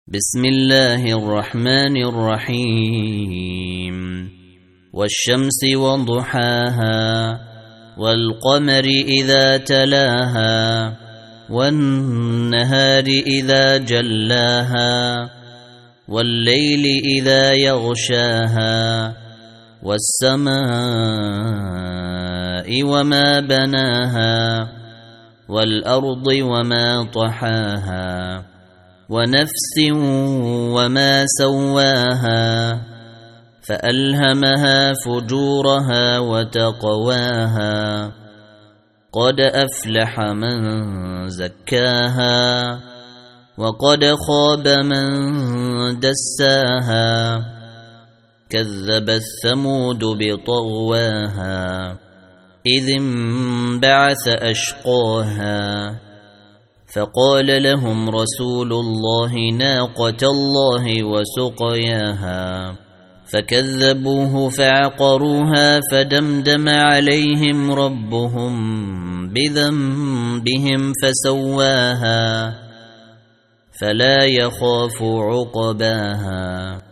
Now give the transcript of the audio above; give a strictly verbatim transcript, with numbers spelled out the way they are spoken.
بسم الله الرحمن الرحيم والشمس وضحاها والقمر إذا تلاها والنهار إذا جلاها والليل إذا يغشاها والسماء وما بناها والأرض وما طحاها ونفس وما سواها فألهمها فجورها وتقواها قد أفلح من زكاها وقد خاب من دساها كذبت ثمود بطغواها إذ انبعث أشقاها فقال لهم رسول الله ناقة الله وسقياها فكذبوه فعقروها فدمدم عليهم ربهم بذنبهم فسواها فلا يخاف عقباها.